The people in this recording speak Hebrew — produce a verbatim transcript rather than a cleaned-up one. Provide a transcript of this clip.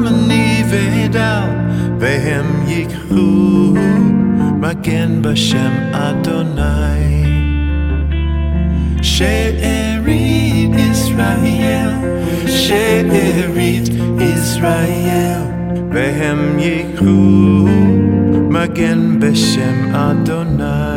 מניב ודל, והם יקחו מגן בשם אדוני. שארית ישראל, שארית ישראל, והם יקחו מגן בשם אדוני.